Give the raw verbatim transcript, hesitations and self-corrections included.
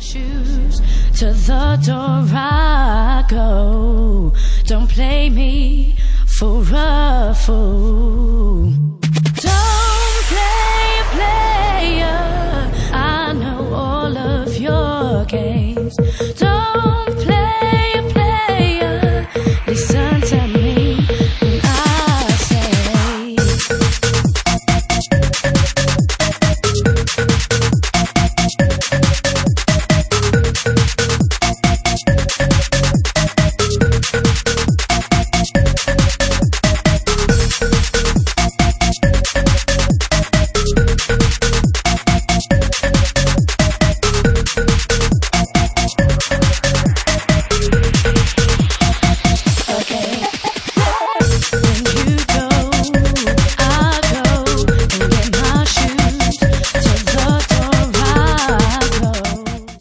shoes, to the door I go. Don't play me for a fool. Don't play player, I know all of your games. Don't play